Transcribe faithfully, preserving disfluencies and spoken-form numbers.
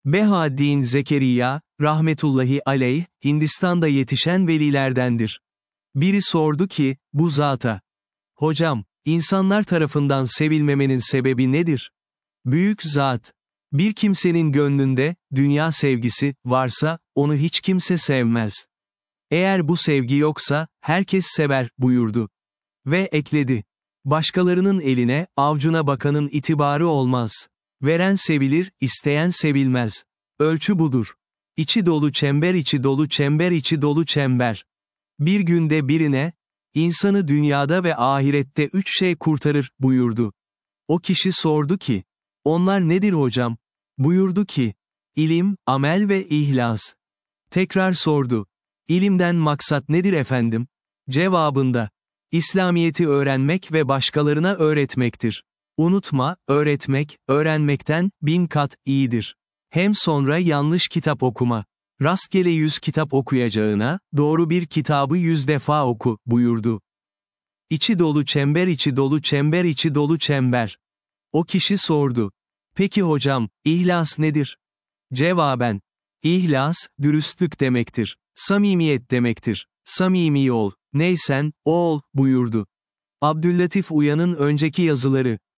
Behaddin Zekeriya, rahmetullahi aleyh, Hindistan'da yetişen velilerdendir. Biri sordu ki, bu zata, hocam, insanlar tarafından sevilmemenin sebebi nedir? Büyük zat, bir kimsenin gönlünde, dünya sevgisi, varsa, onu hiç kimse sevmez. Eğer bu sevgi yoksa, herkes sever, buyurdu. Ve ekledi. Başkalarının eline, avcuna bakanın itibarı olmaz. Veren sevilir, isteyen sevilmez. Ölçü budur. İçi dolu çember içi dolu çember içi dolu çember. Bir günde birine, insanı dünyada ve ahirette üç şey kurtarır, buyurdu. O kişi sordu ki, onlar nedir hocam? Buyurdu ki, ilim, amel ve ihlas. Tekrar sordu. İlimden maksat nedir efendim? Cevabında, İslamiyeti öğrenmek ve başkalarına öğretmektir. Unutma, öğretmek, öğrenmekten bin kat iyidir. Hem sonra yanlış kitap okuma. Rastgele yüz kitap okuyacağına, doğru bir kitabı yüz defa oku, buyurdu. İçi dolu çember içi dolu çember içi dolu çember. O kişi sordu. Peki hocam, ihlas nedir? Cevaben, İhlas, dürüstlük demektir. Samimiyet demektir. Samimi ol, neysen, o ol, buyurdu. Abdüllatif Uyan'ın önceki yazıları.